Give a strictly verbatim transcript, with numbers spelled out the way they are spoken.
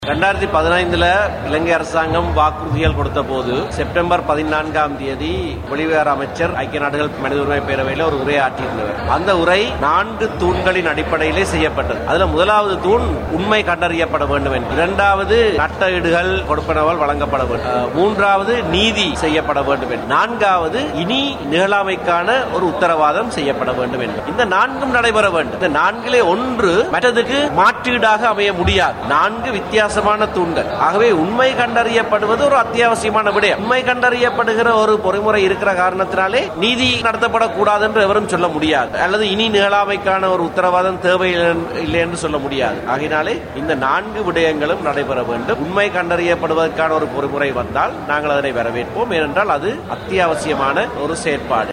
ரெண்டாயிரத்தி பதினைந்துல இலங்கை அரசாங்கம் வாக்குறுதிகள் கொடுத்த போது செப்டம்பர் பதினான்காம் தேதி வெளிவிவகார அமைச்சர் ஐக்கிய நாடுகள் மனித உரிமை பேரவையில் ஒரு உரை ஆற்றியிருந்தவர். அந்த உரை நான்கு தூண்களின் அடிப்படையிலே செய்யப்பட்டது. அதுல முதலாவது தூண் உண்மை கண்டறியப்பட வேண்டும் என்று, இரண்டாவது நட்டஈடுகள் கொடுப்பனவால் வழங்கப்பட வேண்டும், மூன்றாவது நீதி செய்யப்பட வேண்டும் என்று, நான்காவது இனி நிகழாமைக்கான ஒரு உத்தரவாதம் செய்யப்பட வேண்டும் என்று. இந்த நான்கும் நடைபெற வேண்டும். இந்த நான்கிலே ஒன்று மற்றதுக்கு மாற்றீடாக அமைய முடியாது. நான்கு வித்தியாச தூண்கள். ஆகவே உண்மை கண்டறியப்படுவது ஒரு அத்தியாவசியமான விடயம். உண்மை கண்டறியப்படுகிற ஒரு பொறிமுறை இருக்கிற காரணத்தினாலே நீதி நடத்தப்படக்கூடாது என்று எவரும் சொல்ல முடியாது, அல்லது இனி நிகழாமைக்கான ஒரு உத்தரவாதம் தேவையில்லை என்று சொல்ல முடியாது. ஆகினாலே இந்த நான்கு விடயங்களும் நடைபெற வேண்டும். உண்மை கண்டறியப்படுவதற்கான ஒரு பொறிமுறை வந்தால் நாங்கள் அதனை வரவேற்போம். ஏனென்றால் அது அத்தியாவசியமான ஒரு செயற்பாடு.